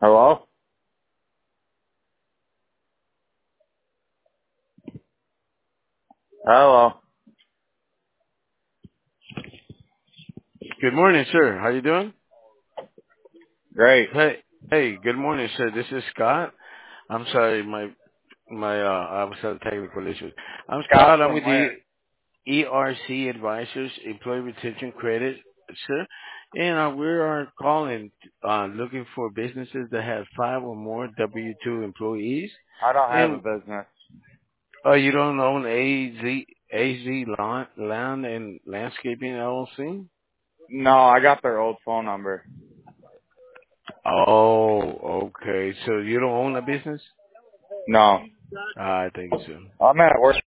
Hello? Hello. Good morning, sir. How you doing? Great. Hey, good morning, sir. This is Scott. I'm sorry, I was having technical issues. I'm Scott Scott. I'm from with the where? ERC Advisors, Employee Retention Credit, sir. And we are calling, looking for businesses that have 5 or more W-2 employees. I don't have a And business. you don't own AZ Land and Landscaping LLC? No, I got their old phone number. Oh, okay. So you don't own a business? No. I think so. I'm at work.